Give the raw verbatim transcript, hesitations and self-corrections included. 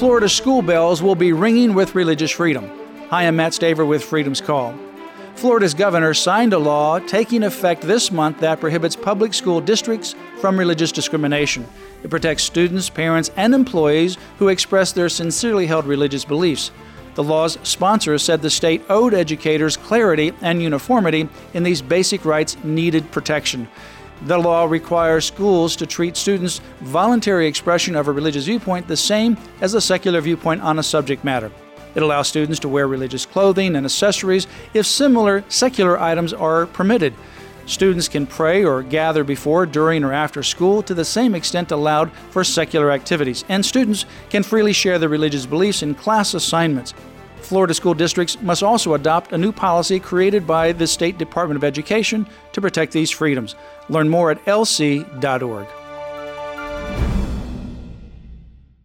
Florida school bells will be ringing with religious freedom. Hi, I'm Matt Staver with Freedom's Call. Florida's governor signed a law taking effect this month that prohibits public school districts from religious discrimination. It protects students, parents, and employees who express their sincerely held religious beliefs. The law's sponsors said the state owed educators clarity and uniformity in these basic rights needed protection. The law requires schools to treat students' voluntary expression of a religious viewpoint the same as a secular viewpoint on a subject matter. It allows students to wear religious clothing and accessories if similar secular items are permitted. Students can pray or gather before, during, or after school to the same extent allowed for secular activities, and students can freely share their religious beliefs in class assignments. Florida school districts must also adopt a new policy created by the State Department of Education to protect these freedoms. Learn more at L C dot org.